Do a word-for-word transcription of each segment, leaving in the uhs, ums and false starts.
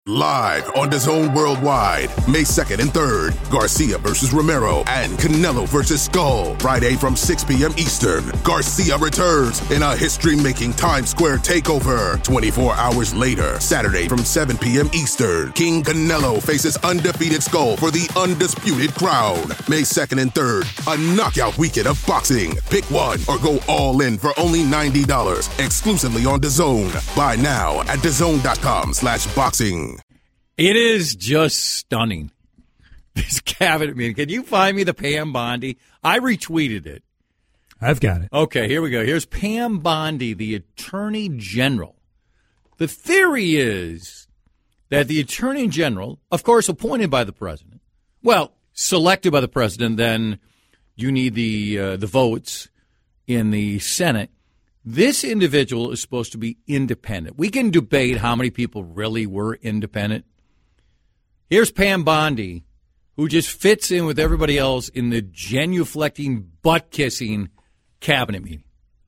Live on DAZN Worldwide, May second and third, Garcia versus Romero and Canelo versus Skull. Friday from six p.m. Eastern, Garcia returns in a history-making Times Square takeover. twenty-four hours later, Saturday from seven p.m. Eastern, King Canelo faces undefeated Skull for the undisputed crown. May second and third, a knockout weekend of boxing. Pick one or go all in for only ninety dollars, exclusively on DAZN. Buy now at DAZN.com slash boxing. It is just stunning, this cabinet meeting. Can you find me the Pam Bondi? I retweeted it. I've got it. Okay, here we go. Here's Pam Bondi, the Attorney General. The theory is that the Attorney General, of course, appointed by the President, well, selected by the President, then you need the uh, the votes in the Senate. This individual is supposed to be independent. We can debate how many people really were independent. Here's Pam Bondi, who just fits in with everybody else in the genuflecting, butt-kissing cabinet meeting.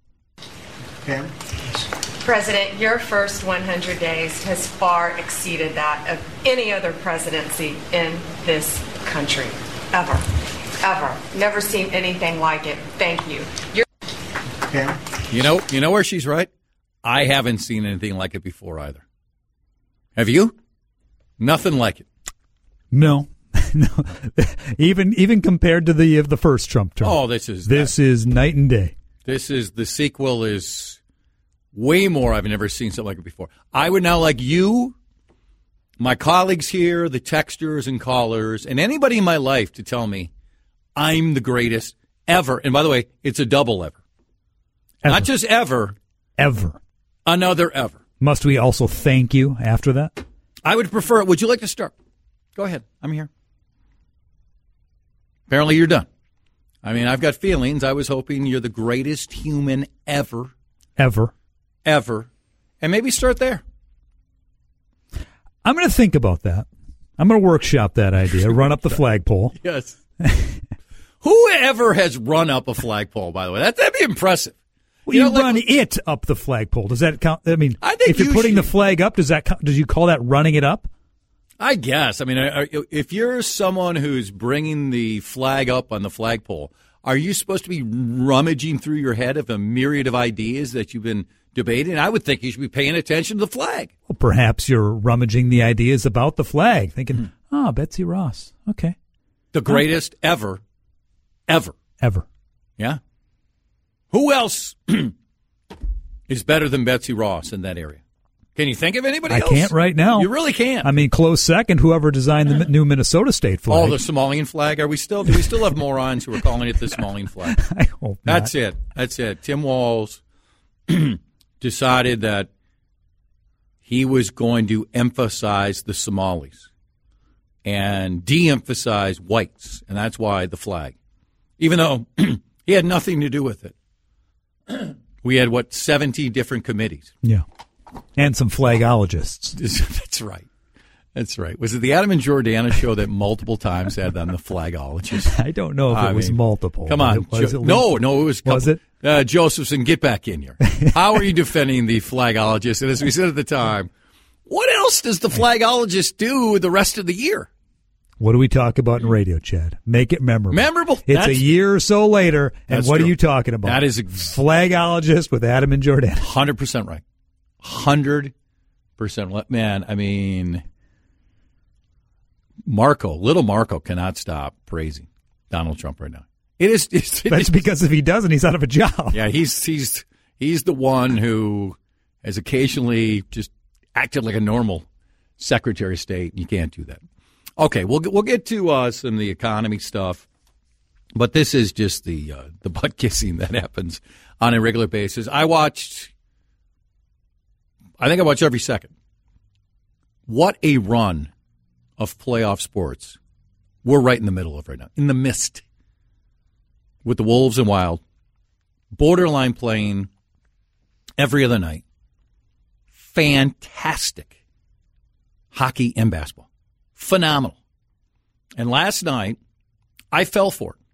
Pam? President, your first one hundred days has far exceeded that of any other presidency in this country, ever, ever. Never seen anything like it. Thank you. You're- Pam? You know, you know where she's right? I haven't seen anything like it before either. Have you? Nothing like it. No, no. even even compared to the uh, the first Trump term. Oh, this is this that. is night and day. This is the sequel is way more. I've never seen something like it before. I would now like you, my colleagues here, the texters and callers, and anybody in my life to tell me I'm the greatest ever. And by the way, it's a double ever. Ever. Not just ever. Ever. Another ever. Must we also thank you after that? I would prefer it. Would you like to start? Go ahead. I'm here. Apparently you're done. I mean, I've got feelings. I was hoping you're the greatest human ever. Ever. Ever. And maybe start there. I'm going to think about that. I'm going to workshop that idea, run up the flagpole. Yes. Whoever has run up a flagpole, by the way, that, that'd be impressive. Well, you, you know, run like, it up the flagpole. Does that count? I mean, I think if you're you putting should, the flag up, does that count, does you call that running it up? I guess. I mean, are, if you're someone who's bringing the flag up on the flagpole, are you supposed to be rummaging through your head of a myriad of ideas that you've been debating? I would think you should be paying attention to the flag. Well, perhaps you're rummaging the ideas about the flag, thinking, oh, Betsy Ross. Okay. The greatest okay. ever, ever. Ever. Yeah. Who else is better than Betsy Ross in that area? Can you think of anybody I else? I can't right now. You really can't. I mean, close second, whoever designed the new Minnesota State flag. Oh, the Somalian flag? Are we still? Do we still have morons who are calling it the Somalian flag? I hope not. That's it. That's it. Tim Walz decided that he was going to emphasize the Somalis and de-emphasize whites, and that's why the flag. Even though he had nothing to do with it. We had, what, seventy different committees. Yeah. And some flagologists. That's right. That's right. Was it the Adam and Jordana show that multiple times had on the flagologist? I don't know if I it was mean, multiple. Come on. Was Jo- it no, no, it was couple. Was it? Uh, Josephson, get back in here. How are you defending the flagologist? And as we said at the time, what else does the flagologist do the rest of the year? What do we talk about in radio, Chad? Make it memorable. Memorable. It's That's, a year or so later, and what true. are you talking about? That is a flagologist with Adam and Jordan. one hundred percent right. one hundred percent. Man, I mean, Marco, little Marco cannot stop praising Donald Trump right now. It is. It's, That's because if he doesn't, he's out of a job. Yeah, he's he's he's the one who has occasionally just acted like a normal Secretary of State. You can't do that. Okay, we'll we'll get to uh, some of the economy stuff, but this is just the uh, the butt kissing that happens on a regular basis. I watched. I think I watch every second. What a run of playoff sports we're right in the middle of right now, in the midst, with the Wolves and Wild, borderline playing every other night. Fantastic hockey and basketball. Phenomenal. And last night, I fell for it.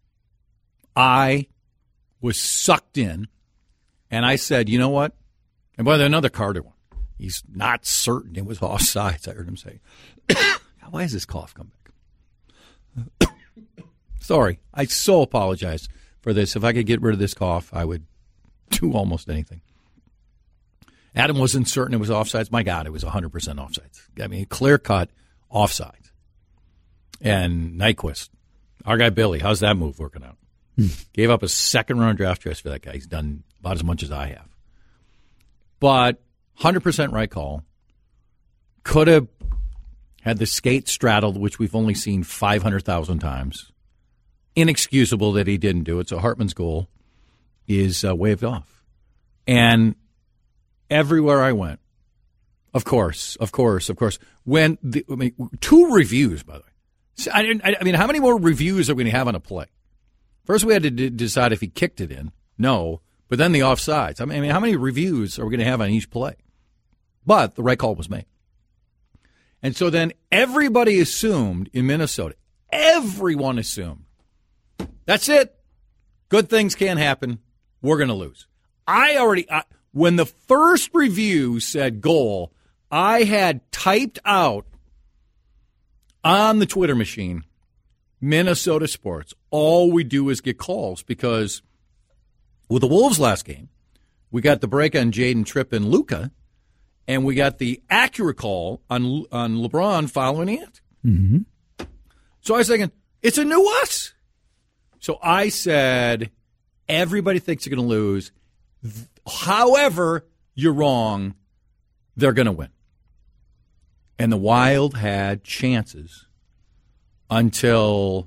I was sucked in, and I said, you know what? And by the way, another Carter one. He's not certain it was offsides, I heard him say. Why has this cough come back? Sorry, I so apologize for this. If I could get rid of this cough, I would do almost anything. Adam wasn't certain it was offsides. My God, it was one hundred percent offsides. I mean, clear-cut offsides. And Nyquist, our guy Billy, how's that move working out? Gave up a second-round draft choice for that guy. He's done about as much as I have. But one hundred percent right call. Could have had the skate straddled, which we've only seen five hundred thousand times. Inexcusable that he didn't do it. So Hartman's goal is uh, waved off. And everywhere I went, of course, of course, of course, when the, I mean, two reviews, by the way. I, didn't, I mean, how many more reviews are we going to have on a play? First, we had to d- decide if he kicked it in. No. But then the offsides. I mean, I mean, how many reviews are we going to have on each play? But the right call was made. And so then everybody assumed in Minnesota, everyone assumed, that's it. Good things can't happen. We're going to lose. I already, I, when the first review said goal, I had typed out on the Twitter machine, Minnesota sports. All we do is get calls because with the Wolves last game, we got the break on Jaden Tripp and Luka, and we got the accurate call on on LeBron following it. Mm-hmm. So I was thinking, it's a new us. So I said, everybody thinks you're going to lose. However, you're wrong. They're going to win. And the Wild had chances until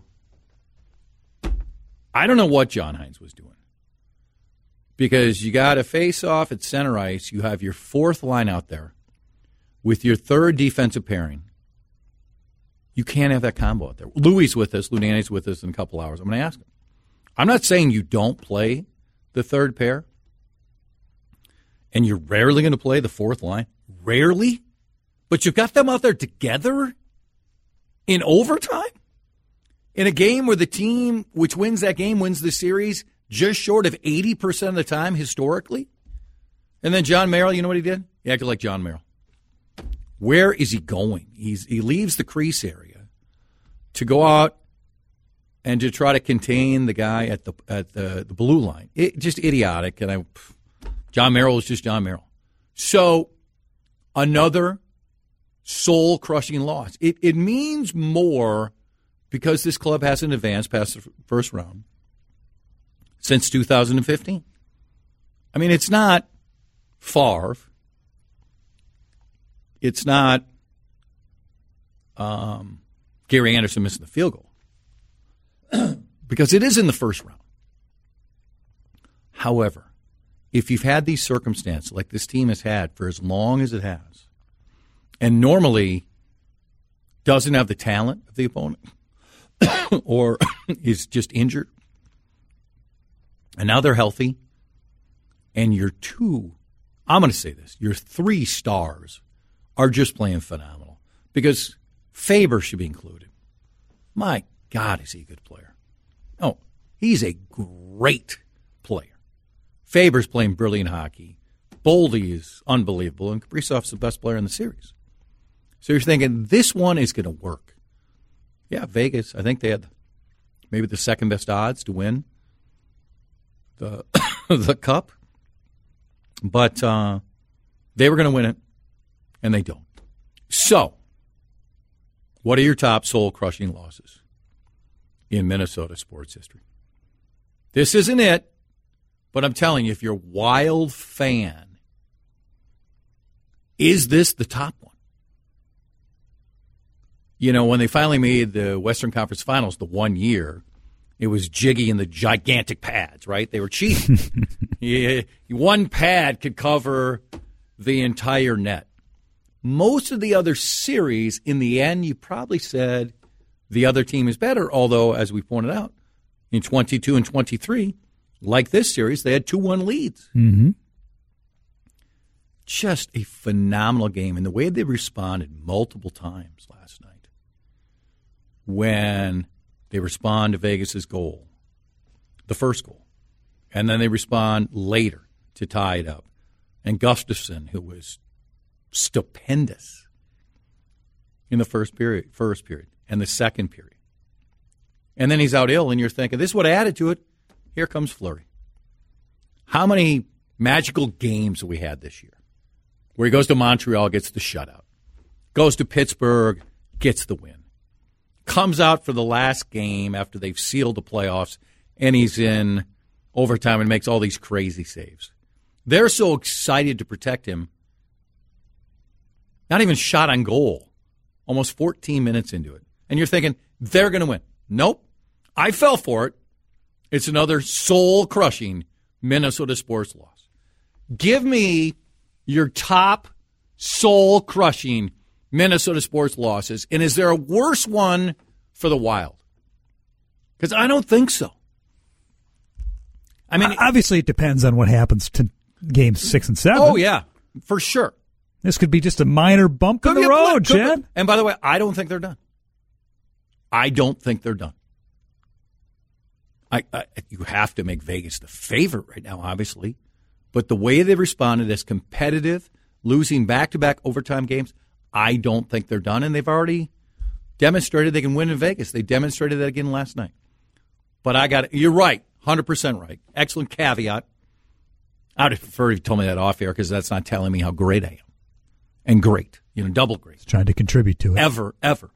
I don't know what John Hines was doing. Because you got a face-off at center ice. You have your fourth line out there with your third defensive pairing. You can't have that combo out there. Louie's with us. Lou Nanny's with us in a couple hours. I'm going to ask him. I'm not saying you don't play the third pair. And you're rarely going to play the fourth line. Rarely. But you've got them out there together in overtime? In a game where the team which wins that game wins the series just short of eighty percent of the time historically? And then John Merrill, you know what he did? He acted like John Merrill. Where is he going? He's He leaves the crease area to go out and to try to contain the guy at the at the, the blue line. It, just idiotic. And I, John Merrill is just John Merrill. So another soul-crushing loss. It, it means more because this club hasn't advanced past the first round since two thousand fifteen. I mean, it's not Favre. It's not um, Gary Anderson missing the field goal because it is in the first round. However, if you've had these circumstances like this team has had for as long as it has, and normally doesn't have the talent of the opponent or is just injured, and now they're healthy, and your two, I'm going to say this, your three stars are just playing phenomenal because Faber should be included. My God, is he a good player. Oh, he's a great player. Faber's playing brilliant hockey. Boldy is unbelievable, and Kaprizov's the best player in the series. So you're thinking, this one is going to work. Yeah, Vegas, I think they had maybe the second best odds to win the the Cup. But uh, they were going to win it, and they don't. So, what are your top soul-crushing losses in Minnesota sports history? This isn't it, but I'm telling you, if you're a Wild fan, is this the top one? You know, when they finally made the Western Conference Finals the one year, it was Jiggy and the gigantic pads, right? They were cheating. Yeah, one pad could cover the entire net. Most of the other series, in the end, you probably said the other team is better, although, as we pointed out, in twenty-two and twenty-three, like this series, they had two one leads. Mm-hmm. Just a phenomenal game, and the way they responded multiple times last night. When they respond to Vegas's goal, the first goal, and then they respond later to tie it up. And Gustafsson, who was stupendous in the first period, first period, and the second period. And then he's out ill, and you're thinking, this is what added to it. Here comes Fleury. How many magical games have we had this year? Where he goes to Montreal, gets the shutout. Goes to Pittsburgh, gets the win. Comes out for the last game after they've sealed the playoffs, and he's in overtime and makes all these crazy saves. They're so excited to protect him. Not even shot on goal. Almost fourteen minutes into it. And you're thinking, they're going to win. Nope. I fell for it. It's another soul-crushing Minnesota sports loss. Give me your top soul-crushing Minnesota sports losses. And is there a worse one for the Wild? Because I don't think so. I mean, obviously it depends on what happens to games six and seven. Oh, yeah, for sure. This could be just a minor bump in the road, Chad. And by the way, I don't think they're done. I don't think they're done. I, I you have to make Vegas the favorite right now, obviously. But the way they responded as competitive, losing back-to-back overtime games, I don't think they're done. And they've already demonstrated they can win in Vegas. They demonstrated that again last night. But I got it. You're right, one hundred percent right. Excellent caveat. I would prefer if you told me that off air because that's not telling me how great I am. And great, you know, double great. He's trying to contribute to it. Ever, ever.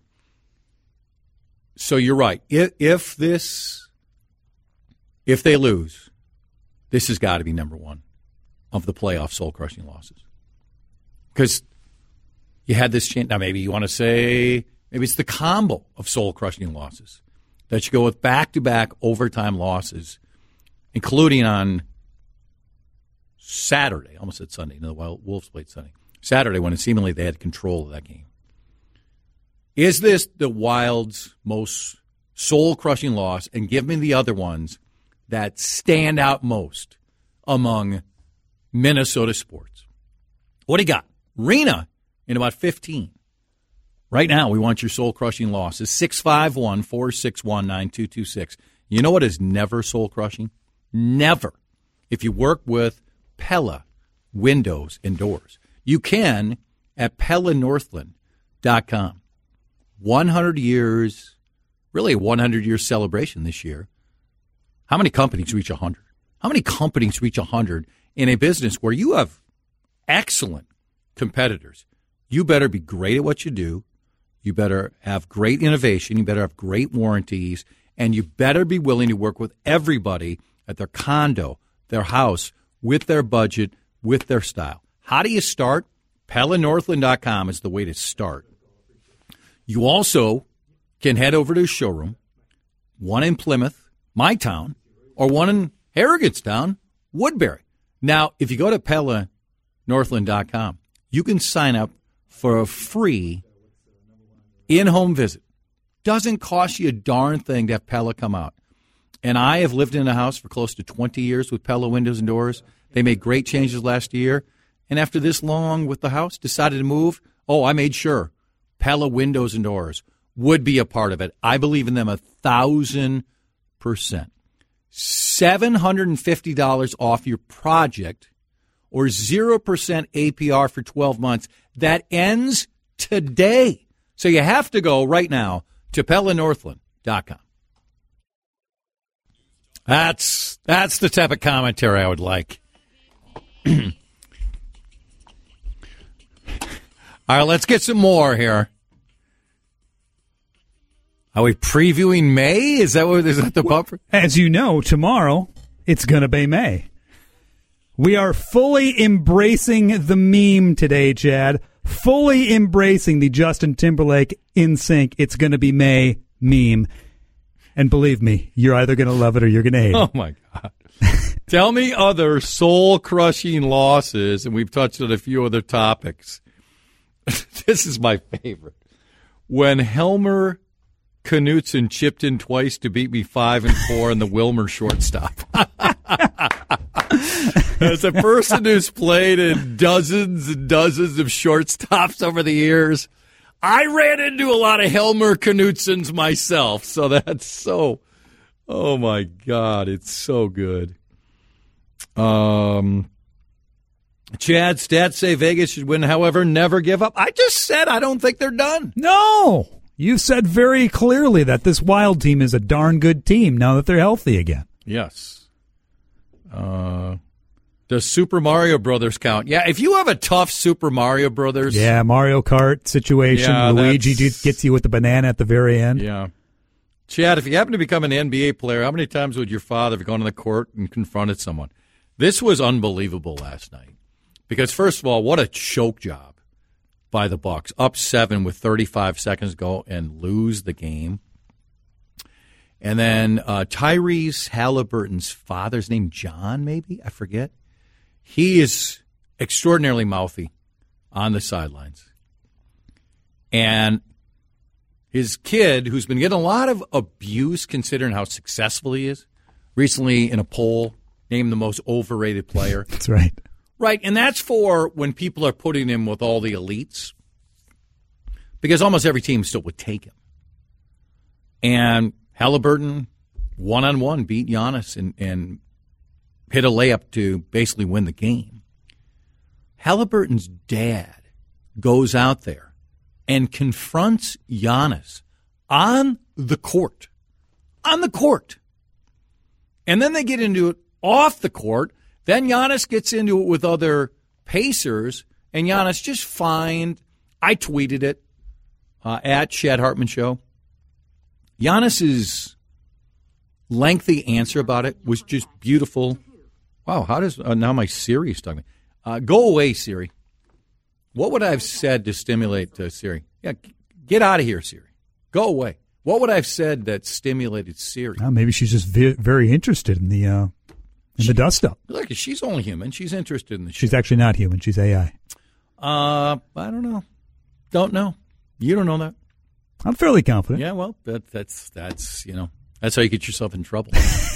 So you're right. If, if this, if they lose, this has got to be number one of the playoff soul-crushing losses. Because you had this chance. Now, maybe you want to say, maybe it's the combo of soul-crushing losses that you go with back-to-back overtime losses, including on Saturday, almost at Sunday. No, the Wolves played Sunday. Saturday, when seemingly they had control of that game. Is this the Wild's most soul-crushing loss? And give me the other ones that stand out most among Minnesota sports. What do you got? Rena in about fifteen. Right now, we want your soul-crushing losses. six five one, four six one, nine two two six. You know what is never soul-crushing? Never. If you work with Pella Windows and Doors. You can at Pella Northland dot com. one hundred years, really a one hundred year celebration this year. How many companies reach one hundred? How many companies reach one hundred in a business where you have excellent competitors? You better be great at what you do. You better have great innovation. You better have great warranties. And you better be willing to work with everybody at their condo, their house, with their budget, with their style. How do you start? Pella Northland dot com is the way to start. You also can head over to a showroom, one in Plymouth, my town, or one in Harrogatestown, Woodbury. Now, if you go to Pella Northland dot com, you can sign up for a free in-home visit. Doesn't cost you a darn thing to have Pella come out. And I have lived in a house for close to twenty years with Pella Windows and Doors. They made great changes last year. And after this long with the house, decided to move. Oh, I made sure Pella Windows and Doors would be a part of it. I believe in them a thousand percent. seven hundred fifty dollars off your project or zero percent A P R for twelve months. That ends today. So you have to go right now to Pella Northland dot com. That's, that's the type of commentary I would like. All right, let's get some more here. Are we previewing May? Is that what is that the bumper? As you know, tomorrow it's going to be May. We are fully embracing the meme today, Chad. Fully embracing the Justin Timberlake in sync. It's going to be May meme. And believe me, you're either going to love it or you're going to hate it. Oh, my God. Tell me other soul-crushing losses, and we've touched on a few other topics. This is my favorite. When Helmer Knutson chipped in twice to beat me five and four in the Wilmer shortstop. As a person who's played in dozens and dozens of shortstops over the years, I ran into a lot of Helmer Knutsons myself. So that's so, oh my God, it's so good. Um, Chad, stats say Vegas should win, however, never give up. I just said I don't think they're done. No! You said very clearly that this Wild team is a darn good team now that they're healthy again. Yes. Uh, does Super Mario Brothers count? Yeah, if you have a tough Super Mario Brothers. Yeah, Mario Kart situation. Yeah, Luigi that's- gets you with the banana at the very end. Yeah. Chad, if you happen to become an N B A player, how many times would your father have gone to the court and confronted someone? This was unbelievable last night. Because, first of all, what a choke job by the Bucks. Up seven with thirty-five seconds to go and lose the game. And then uh, Tyrese Halliburton's father's name, John, maybe? I forget. He is extraordinarily mouthy on the sidelines. And his kid, who's been getting a lot of abuse considering how successful he is, recently in a poll named the most overrated player. That's right. Right, and that's for when people are putting him with all the elites, because almost every team still would take him. And Halliburton, one-on-one, beat Giannis and, and hit a layup to basically win the game. Halliburton's dad goes out there and confronts Giannis on the court. On the court. And then they get into it off the court. Then Giannis gets into it with other Pacers, and Giannis just fine. I tweeted it uh, at Shad Hartman Show. Giannis's lengthy answer about it was just beautiful. Wow, how does uh, now my Siri is talking? Uh, go away, Siri. What would I have said to stimulate uh, Siri? Yeah, g- get out of here, Siri. Go away. What would I have said that stimulated Siri? Well, maybe she's just vi- very interested in the uh, in the dust up. Look, she's only human. She's interested in the show. She's actually not human. She's A I. Uh, I don't know. Don't know. You don't know that. I'm fairly confident. Yeah, well, that, that's that's you know that's how you get yourself in trouble.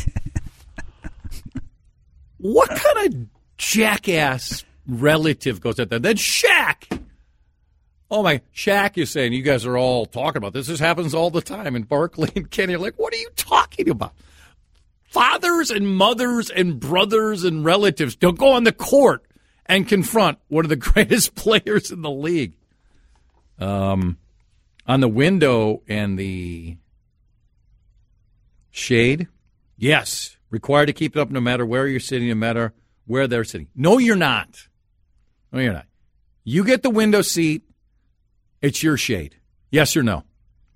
What kind of jackass relative goes out there? Then Shaq. Oh my, Shaq is saying you guys are all talking about this. This happens all the time. And Barkley and Kenny are like, what are you talking about? Fathers and mothers and brothers and relatives don't go on the court and confront one of the greatest players in the league. Um, on the window and the shade, yes, required to keep it up no matter where you're sitting, no matter where they're sitting. No, you're not. No, you're not. You get the window seat, it's your shade. Yes or no?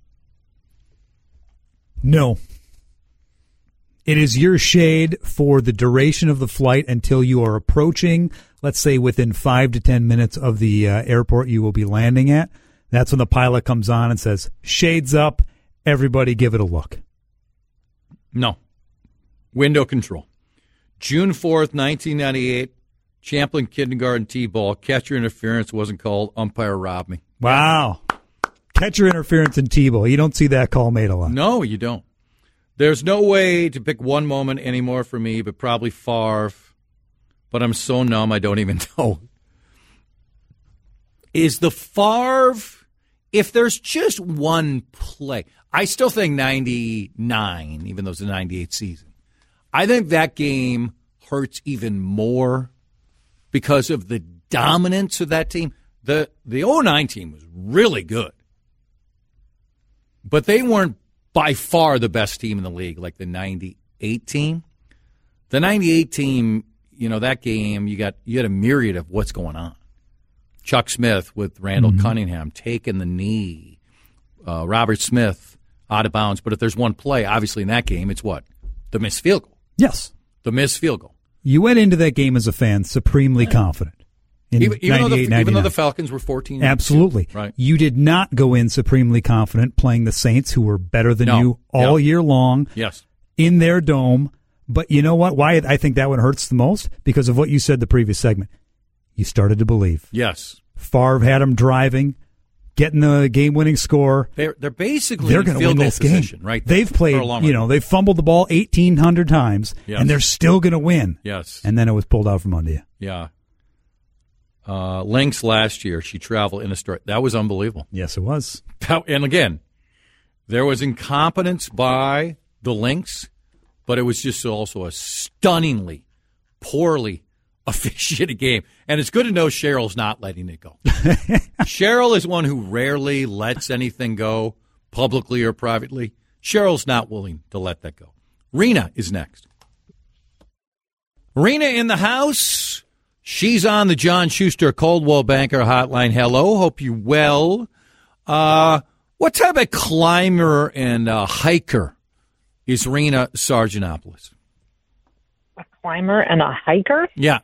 No. It is your shade for the duration of the flight until you are approaching, let's say within five to ten minutes of the uh, airport you will be landing at. That's when the pilot comes on and says, shades up, everybody give it a look. No. Window control. June fourth, nineteen ninety-eight, Champlin Kindergarten T-ball, catcher interference wasn't called, umpire robbed me. Wow. Catcher interference in T-ball. You don't see that call made a lot. No, you don't. There's no way to pick one moment anymore for me, but probably Favre. But I'm so numb, I don't even know. Is the Favre, if there's just one play, I still think ninety-nine, even though it's a ninety-eight season. I think that game hurts even more because of the dominance of that team. The the oh nine team was really good, but they weren't by far the best team in the league like the ninety-eight team. The ninety-eight team, you know, that game, you got you had a myriad of what's going on. Chuck Smith with Randall mm-hmm. Cunningham taking the knee. Uh, Robert Smith out of bounds. But if there's one play, obviously in that game, it's what? The missed field goal. Yes. The missed field goal. You went into that game as a fan supremely confident. In even, even, though the, even though the ninety-nine. Falcons were fourteen. Absolutely. Right. You did not go in supremely confident playing the Saints, who were better than No. you all Yep. year long. Yes. In their dome. But you know what? Why I think that one hurts the most? Because of what you said the previous segment. You started to believe. Yes. Favre had them driving, getting the game-winning score. They're they're basically They're in going to field win goal this game. position, right? They've played, For a long you run. know, they've fumbled the ball eighteen hundred times, Yes. and they're still going to win. Yes. And then it was pulled out from under you. Yeah. Uh, Lynx last year, she traveled in a story. That was unbelievable. Yes, it was. That- and again, there was incompetence by the Lynx, but it was just also a stunningly, poorly officiate a game. And it's good to know Cheryl's not letting it go. Cheryl is one who rarely lets anything go, publicly or privately. Cheryl's not willing to let that go. Rena is next. Rena in the house. She's on the John Schuster Coldwell Banker Hotline. Hello, hope you're well. Uh, what type of climber and uh, hiker is Rena Sargentopoulos? A climber and a hiker? Yeah.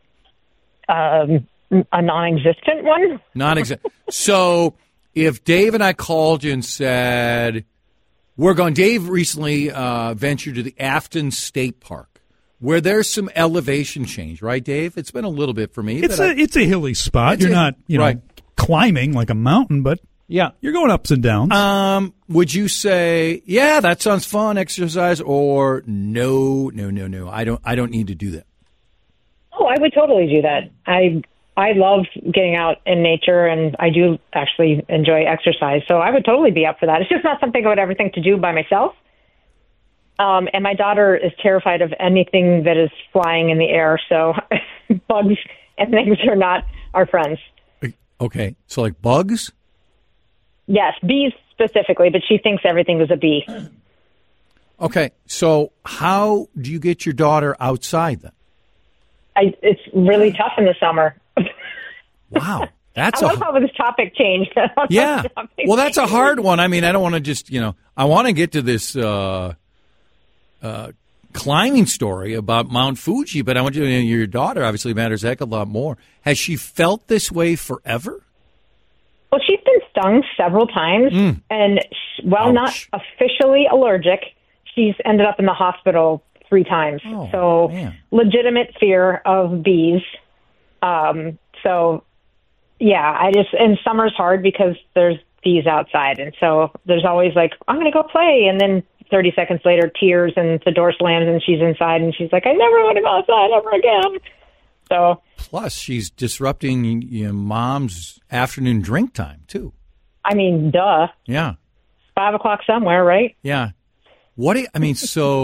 Um, a non-existent one? Non-existent. So if Dave and I called you and said, we're going, Dave recently uh, ventured to the Afton State Park, where there's some elevation change, right, Dave? It's been a little bit for me. It's but a I, it's a hilly spot. You're a, not you know right. climbing like a mountain, but yeah, you're going ups and downs. Um, would you say, yeah, that sounds fun, exercise, or no, no, no, no, I don't, I don't need to do that? Oh, I would totally do that. I I love getting out in nature, and I do actually enjoy exercise. So I would totally be up for that. It's just not something I would ever think to do by myself. Um, and my daughter is terrified of anything that is flying in the air. So bugs and things are not our friends. Okay, so like bugs? Yes, bees specifically, but she thinks everything is a bee. Okay, so how do you get your daughter outside then? I, it's really tough in the summer. Wow, that's I a love how this topic changed. yeah. Topic Well, that's a changed. hard one. I mean, I don't want to just you know, I want to get to this uh, uh, climbing story about Mount Fuji, but I want you to know your daughter obviously matters a heck of a lot more. Has she felt this way forever? Well, she's been stung several times, Mm. and sh- while Ouch. not officially allergic, she's ended up in the hospital three times. Oh, so man. legitimate fear of bees. Um, so, yeah, I just, and summer's hard because there's bees outside. And so there's always like, I'm going to go play. And then thirty seconds later, tears and the door slams and she's inside and she's like, I never want to go outside ever again. So Plus, she's disrupting your mom's afternoon drink time, too. I mean, duh. Yeah. Five o'clock somewhere, right? Yeah. What do you, I mean,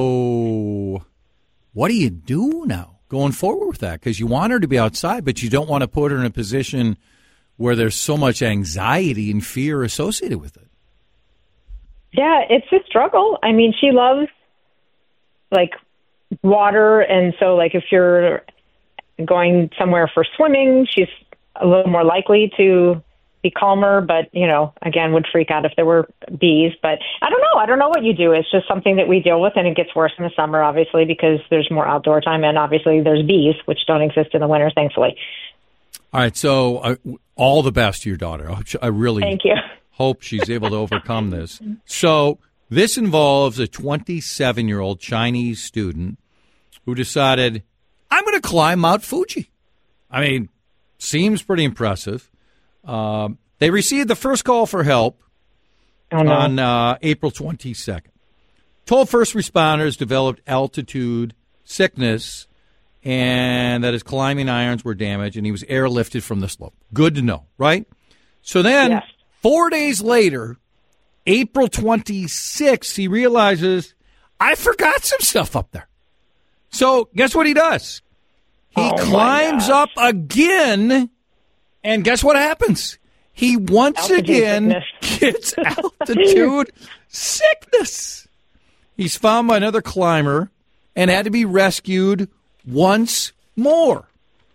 so what do you do now going forward with that? Because you want her to be outside, but you don't want to put her in a position where there's so much anxiety and fear associated with it. Yeah, it's a struggle. I mean, she loves, like, water, and so, like, if you're going somewhere for swimming, she's a little more likely to be calmer, but, you know, again, would freak out if there were bees. But I don't know. I don't know what you do. It's just something that we deal with, and it gets worse in the summer, obviously, because there's more outdoor time, and obviously there's bees, which don't exist in the winter, thankfully. All right, so uh, all the best to your daughter. I really Thank you. hope she's able to overcome this. So this involves a twenty-seven-year-old Chinese student who decided, I'm going to climb Mount Fuji. I mean, seems pretty impressive. Um, they received the first call for help Oh, no. on uh, April twenty-second. Told first responders developed altitude sickness and that his climbing irons were damaged and he was airlifted from the slope. Good to know, right? So then Yes. four days later, April twenty-sixth, he realizes, I forgot some stuff up there. So guess what he does? He Oh, my climbs gosh. up again, and guess what happens? He once Altitude again sickness. gets altitude sickness. He's found by another climber and had to be rescued once more.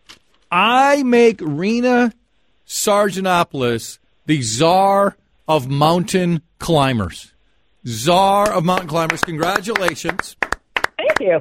I make Rena Sargentopoulos the czar of mountain climbers. Czar of mountain climbers. Congratulations. Thank you.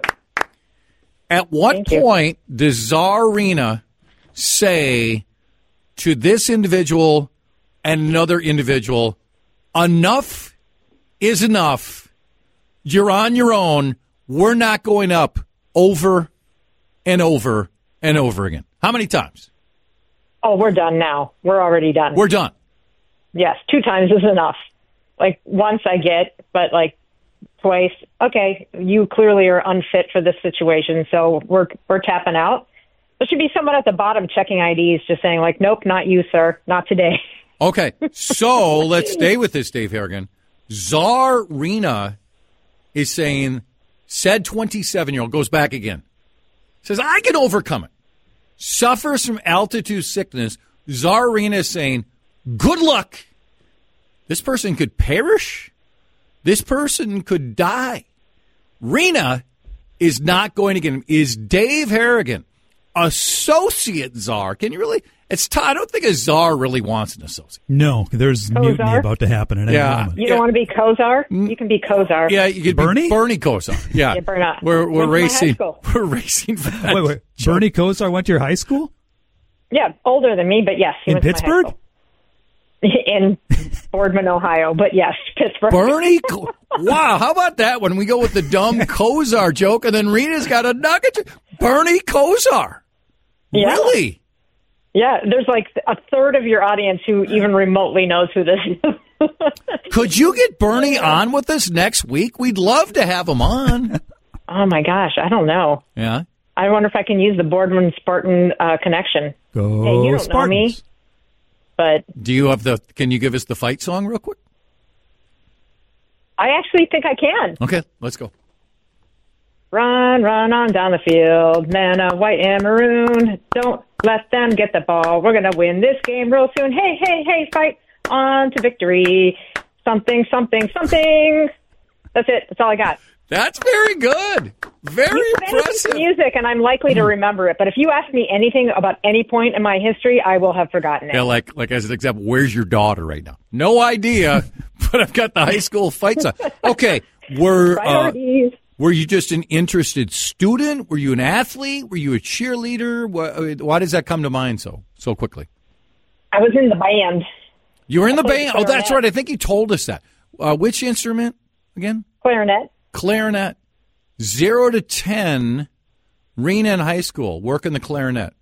At what Thank you. point does Czarina say to this individual and another individual, enough is enough. You're on your own. We're not going up over and over and over again. How many times? Oh, we're done now. We're already done. We're done. Yes, two times is enough. Like, once I get, but like twice, okay, you clearly are unfit for this situation, so we're we're tapping out. There should be someone at the bottom checking I Ds just saying, like, nope, not you, sir, not today. Okay, so let's stay with this, Dave Harrigan. Czarina is saying, said twenty-seven-year-old, goes back again, says, I can overcome it. suffers from altitude sickness. Tsarina is saying, good luck. This person could perish. This person could die. Rena is not going to get him. Is Dave Harrigan, associate czar? Can you really? It's t- I don't think a czar really wants an associate. No, there's Co-czar? mutiny about to happen at any Yeah. moment. You don't Yeah. want to be Kozar? You can be Kozar. Yeah, you could Bernie? be Bernie Kosar. Yeah, Yeah, Bernie. we're we're Went to my high racing. school. We're racing for that. Wait, wait. Bernie Kosar went to your high school? Yeah, older than me, but yes. He In went to my high Pittsburgh? school. In Boardman, Ohio, but yes, Pittsburgh. Bernie, Co- wow! How about that? When we go with the dumb Kosar joke, and then Rena's got a nugget. Bernie Kosar, Yeah. really? Yeah, there's like a third of your audience who even remotely knows who this is. Could you get Bernie on with us next week? We'd love to have him on. Oh my gosh, I don't know. Yeah. I wonder if I can use the Boardman Spartan uh, connection. Go Hey, you don't Spartans. know me, but Do you have the? Can you give us the fight song real quick? I actually think I can. Okay, let's go. Run, run on down the field, man of white and maroon. Don't let them get the ball. We're going to win this game real soon. Hey, hey, hey, fight on to victory. Something, something, something. That's it. That's all I got. That's very good. Very You say anything impressive. to music, and I'm likely to remember it. But if you ask me anything about any point in my history, I will have forgotten it. Yeah, like like as an example, where's your daughter right now? No idea, but I've got the high school fight song. Okay, were uh, Priorities. were you just an interested student? Were you an athlete? Were you a cheerleader? Why, why does that come to mind so so quickly? I was in the band, You were in the played band. Oh, that's clarinet. right. I think you told us that. Uh, which instrument again? clarinet. Clarinet. Zero to ten. Rena in high school working the clarinet.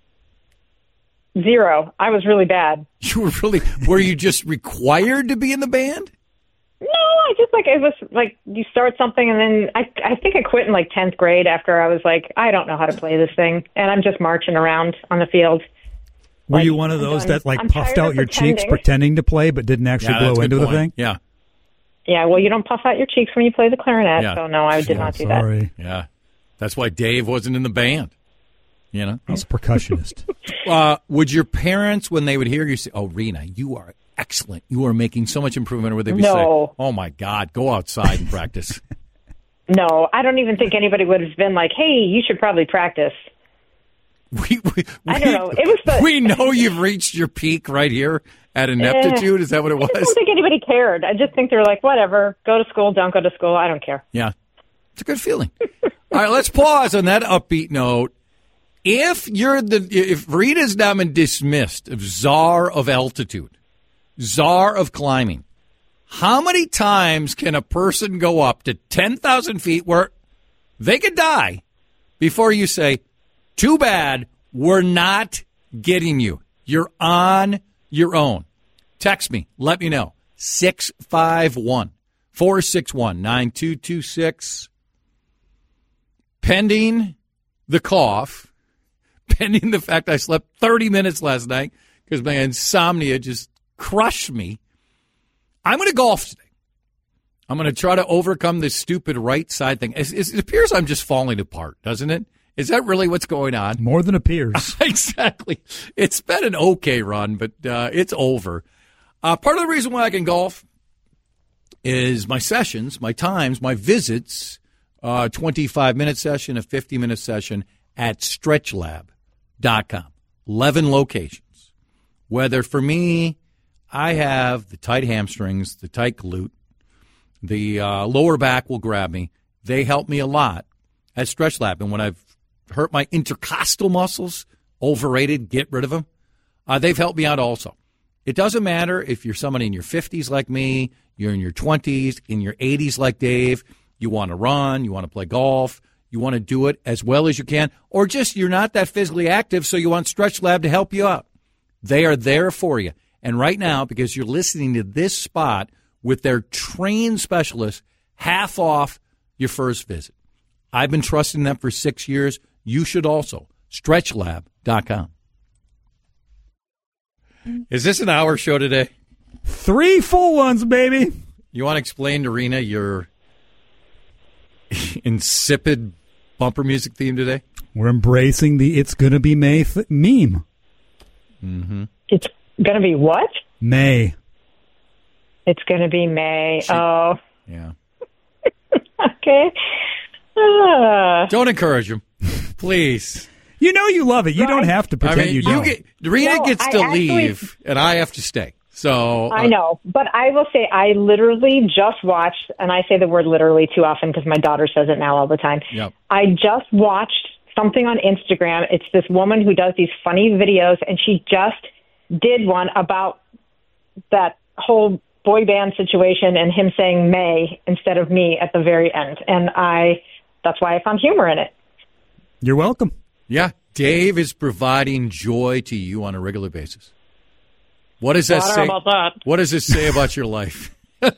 Zero. I was really bad. You were really. Were you just required to be in the band? No, I just like it was like you start something and then I I think I quit in like tenth grade after I was like I don't know how to play this thing and I'm just marching around on the field. Were Like, you one of I'm those done. that like I'm puffed tired out of your cheeks pretending. pretending to play but didn't actually Yeah, that's blow a into good the point. thing? Yeah, Yeah, well, you don't puff out your cheeks when you play the clarinet, Yeah. so no, I did Oh, not do that. sorry. yeah. That's why Dave wasn't in the band. You know. I was a percussionist. Uh, would your parents, when they would hear you say, "Oh, Rena, you are excellent. You are making so much improvement," or would they be No. saying, "Oh my God, go outside and practice"? No, I don't even think anybody would have been like, "Hey, you should probably practice." we, we, I don't know. It was the- we know you've reached your peak right here at ineptitude. Is that what it I just was? don't think anybody cared. I just think they're like, whatever, go to school, don't go to school, I don't care. Yeah. It's a good feeling. All right, let's pause on that upbeat note. If you're the if Rita's now been dismissed of czar of altitude, czar of climbing, how many times can a person go up to ten thousand feet where they could die before you say, too bad, we're not getting you. You're on your own. Text me. Let me know. six five one, four six one, nine two two six. Pending the cough, pending the fact I slept thirty minutes last night because my insomnia just crushed me, I'm going to golf today. I'm going to try to overcome this stupid right side thing. It, it appears I'm just falling apart, doesn't it? Is that really what's going on? More than appears. Exactly. It's been an okay run, but uh, it's over. Uh, part of the reason why I can golf is my sessions, my times, my visits, uh, twenty-five minute session, a fifty minute session at stretch lab dot com. eleven locations. Whether for me, I have the tight hamstrings, the tight glute, the uh, lower back will grab me. They help me a lot at Stretch Lab. And when I've hurt my intercostal muscles, overrated, get rid of them, uh, they've helped me out also. It doesn't matter if you're somebody in your fifties like me, you're in your twenties, in your eighties like Dave, you want to run, you want to play golf, you want to do it as well as you can, or just you're not that physically active, so you want Stretch Lab to help you out. They are there for you. And right now, because you're listening to this spot with their trained specialists, half off your first visit. I've been trusting them for six years. You should also. stretch lab dot com. Is this an hour show today? Three full ones, baby. You want to explain to Rena your insipid bumper music theme today? We're embracing the "It's Gonna Be May" th- meme. Mm-hmm. It's going to be what? May. It's going to be May. She- oh. Yeah. Okay. Uh, Don't encourage him, please. You know you love it. You Right. don't have to I pretend mean, you you don't. get Rena No, gets I to actually- leave, and I have to stay. So uh, I know, but I will say I literally just watched, and I say the word literally too often because my daughter says it now all the time. Yep. I just watched something on Instagram. It's this woman who does these funny videos, and she just did one about that whole boy band situation and him saying May instead of me at the very end. And I, that's why I found humor in it. You're welcome. Yeah, Dave is providing joy to you on a regular basis. What does that I don't say? know about that. What does this say about your life?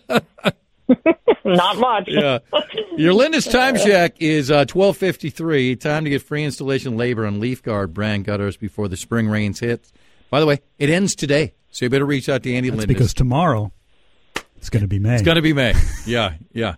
Not much. Yeah. Your Linda's time check is uh, twelve fifty-three. Time to get free installation labor on Leaf Guard brand gutters before the spring rains hit. By the way, it ends today, so you better reach out to Andy That's Linda's. because tomorrow it's going to be May. It's going to be May. Yeah, yeah.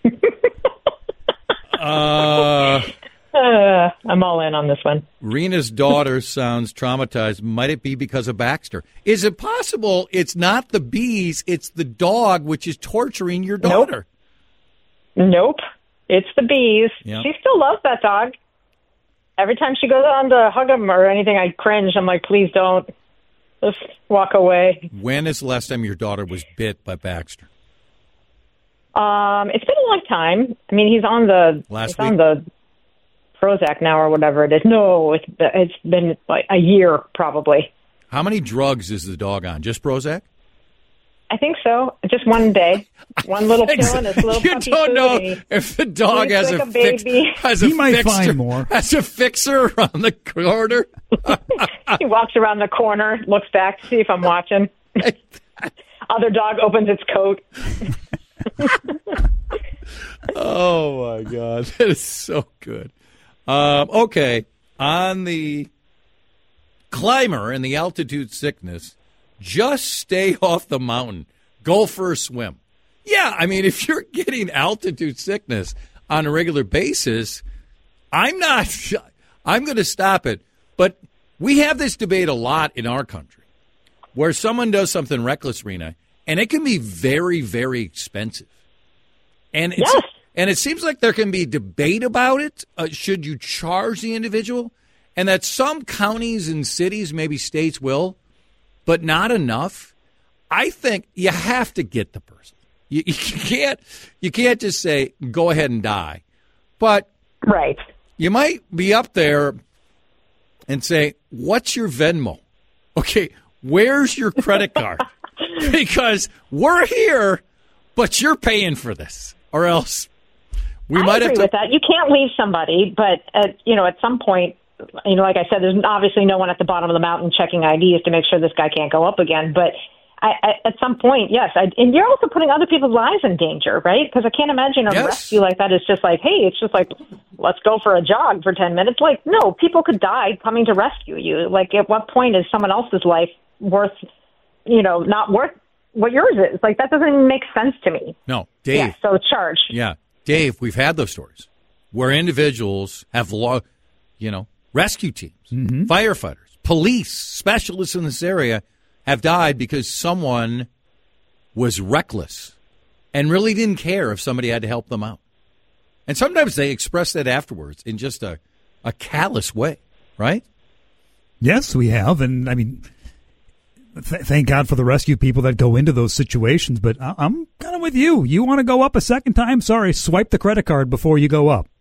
uh, Uh, I'm all in on this one. Rena's daughter sounds traumatized. Might it be because of Baxter? Is it possible it's not the bees, it's the dog which is torturing your daughter? Nope. It's the bees. Yeah. She still loves that dog. Every time she goes on to hug him or anything, I cringe. I'm like, please don't. Just walk away. When is the last time your daughter was bit by Baxter? Um, it's been a long time. I mean, he's on the Last he's on week? the Prozac now or whatever it is. No, it's it's been like a year probably. How many drugs is the dog on? Just Prozac? I think so. Just one day, one little pill and this little You puppy don't food know and he- if the dog sleeps has like a, a fix, baby. has a He might fixer, find more. has a fixer around the corner. he walks around the corner, looks back to see if I'm watching. Other dog opens its coat. Oh my God, that is so good. Um, okay, on the climber and the altitude sickness, just stay off the mountain. Go for a swim. Yeah, I mean, if you're getting altitude sickness on a regular basis, I'm not, I'm going to stop it. But we have this debate a lot in our country where someone does something reckless, Rena, and it can be very, very expensive. And it's, Yes. and it seems like there can be debate about it. Uh, should you charge the individual? And that some counties and cities, maybe states will, but not enough. I think you have to get the person. You, you can't you can't just say, go ahead and die. But Right. you might be up there and say, what's your Venmo? Okay, where's your credit card? Because we're here, but you're paying for this. Or else we I might agree have to. with that. You can't leave somebody, but at, you know, at some point, you know, like I said, there's obviously no one at the bottom of the mountain checking I Ds to make sure this guy can't go up again. But I, I, at some point, yes, I, and you're also putting other people's lives in danger, right? Because I can't imagine a Yes. rescue like that is just like, hey, it's just like, let's go for a jog for ten minutes. Like, no, people could die coming to rescue you. Like, at what point is someone else's life worth, you know, not worth what yours is? Like, that doesn't even make sense to me. No, Dave. Yeah, so charge. Yeah, Dave, we've had those stories where individuals have, lo- you know, rescue teams, firefighters, police, specialists in this area have died because someone was reckless and really didn't care if somebody had to help them out. And sometimes they express that afterwards in just a, a callous way, right? Yes, we have, and I mean, th- thank God for the rescue people that go into those situations. But I- I'm kind of with you. You want to go up a second time? Sorry, swipe the credit card before you go up.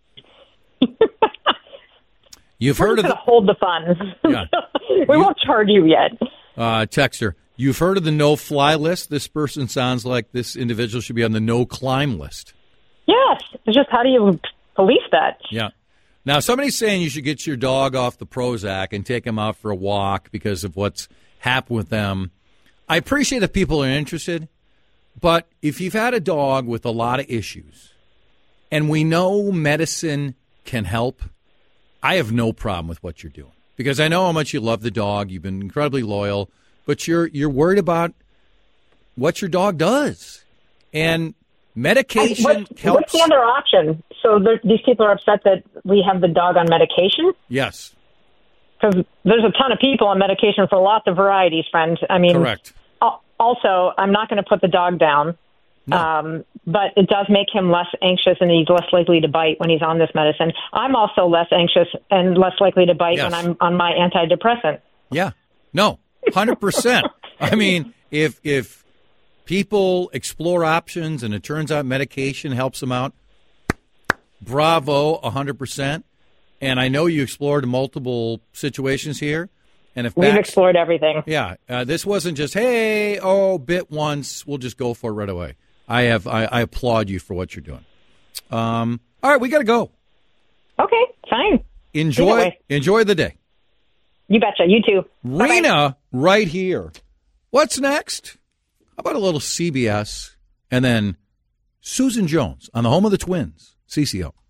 You've We're heard of going the to hold the funds. Yeah. we You- won't charge you yet. uh, texter. You've heard of the no-fly list. This person sounds like this individual should be on the no-climb list. Yes. It's just how do you police that? Yeah. Now, somebody's saying you should get your dog off the Prozac and take him out for a walk because of what's happened with them. I appreciate that people are interested, but if you've had a dog with a lot of issues, and we know medicine can help, I have no problem with what you're doing because I know how much you love the dog. You've been incredibly loyal, but you're you're worried about what your dog does. And Medication What, helps. what's the other option? So there, these people are upset that we have the dog on medication? Yes. Because there's a ton of people on medication for lots of varieties, friend. I mean, Correct. Also, I'm not going to put the dog down, No. um, but it does make him less anxious and he's less likely to bite when he's on this medicine. I'm also less anxious and less likely to bite Yes. when I'm on my antidepressant. Yeah. No, one hundred percent. I mean, if if people explore options and it turns out medication helps them out, bravo, one hundred percent. And I know you explored multiple situations here. And if We've Bax- explored everything. Yeah, uh, this wasn't just, hey, oh, bit once, we'll just go for it right away. I have, I, I applaud you for what you're doing. Um, all right, we got to go. Okay, fine. Enjoy, enjoy the day. You betcha. You too. Rena, Bye-bye. right here. What's next? How about a little C B S and then Susan Jones on the home of the Twins, C C O.